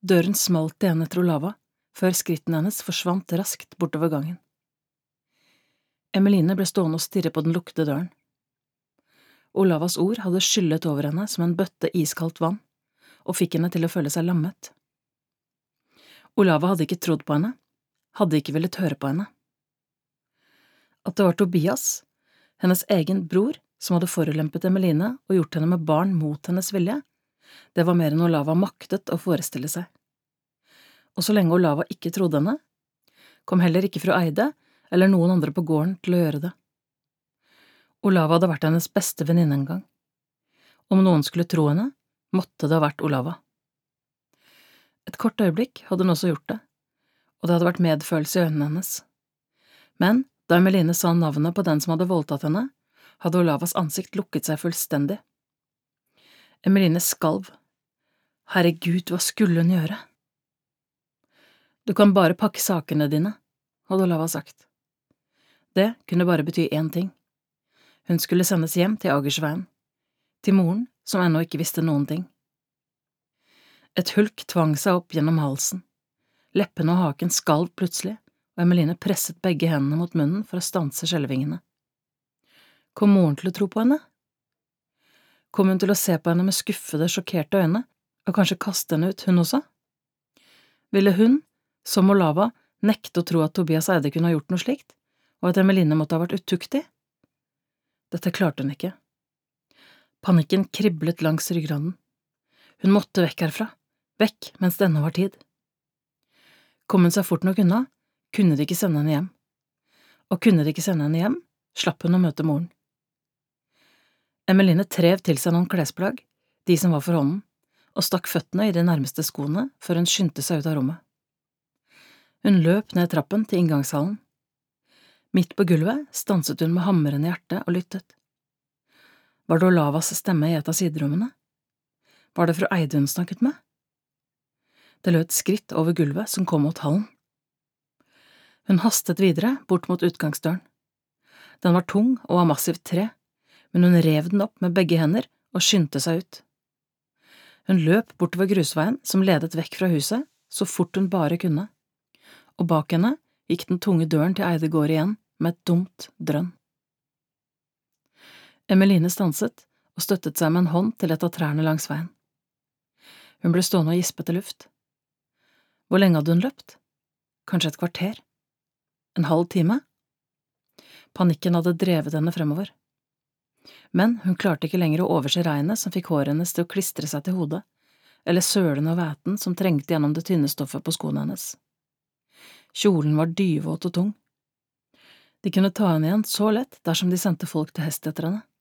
Døren smalt igjen etter Olava, før skrittene hennes forsvant raskt bortover gangen. Emeline ble stående og stirre på den lukkede døren. Olavas ord hadde skyllet over henne som en bøtte iskaldt vann, og fikk henne til å føle seg lammet. Olava hadde ikke trodd på henne, hadde ikke villet høre på henne. At det var Tobias, hennes egen bror, som hadde forulempet Emeline og gjort henne med barn mot hennes vilje, det var mer enn Olava maktet å forestille seg. Og så lenge Olava ikke trodde henne, kom heller ikke fru Eide eller noen andre på gården til å gjøre det. Olava hadde vært hennes beste venninne en gang. Om noen skulle tro henne, måtte det ha vært Olava. Et kort øyeblikk hadde hun også gjort det, og det hadde vært medfølelse i øynene hennes. Men da Emeline sa navnet på den som hadde voldtatt henne, hadde Olavas ansikt lukket seg fullstendig. Emeline skalv. Herregud, hva skulle hun gjøre? Du kan bare pakke sakene dine, hadde Olava sagt. Det kunne bare bety én ting. Hun skulle sendes hjem til Agersveien, til moren som ennå ikke visste noen ting. Et hulk tvang seg opp gjennom halsen. Leppene og haken skalv plutselig, og Emeline presset begge hendene mot munnen for å stanse skjelvingene. Kom moren til å tro på henne? Kom hun til å se på henne med skuffede, sjokkerte øyne, og kanskje kaste henne ut, hun også? Ville hun, som Olava, nekte å tro at Tobias Eide kunne ha gjort noe slikt, og at Emeline måtte ha vært utuktig? Dette klarte hun ikke. Panikken kriblet langs ryggraden. Hun måtte vekk herfra, vekk mens det ennå var tid. Kom hun seg fort nok unna, kunne de ikke sende henne hjem. Og kunne de ikke sende henne hjem, slapp hun å møte moren. Emeline trev til seg noen klesplagg, de som var for hånden, og stakk føttene i de nærmeste skoene før hun skyndte seg ut av rommet. Hun løp ned trappen til inngangshallen. Midt på gulvet stanset hun med hamrende hjerte og lyttet. Var det Olavas stemme i et av siderommene? Var det fru Eide hun snakket med? Det lød skritt over gulvet som kom mot hallen. Hun hastet videre bort mot utgangsdøren. Den var tung og av massivt tre, men hun rev den opp med begge hender og skyndte seg ut. Hun løp bortover grusveien som ledet vekk fra huset så fort hun bare kunne, og bak henne gikk den tunge døren til Eide gård igjen med et dumt drønn. Emeline stanset og støttet seg med en hånd til et av trærne langs veien. Hun ble stående og gispet til luft. Hvor lenge hadde hun løpt? Kanskje et kvarter? En halv time? Panikken hadde drevet henne fremover. Men hun klarte ikke lenger å overse regnet som fikk håret hennes til å klistre seg til hodet, eller sølen og væten som trengte gjennom det tynne stoffet på skoene hennes. Kjolen var dyvåt og tung. De kunne ta henne igjen så lett dersom de sendte folk til hest etter henne.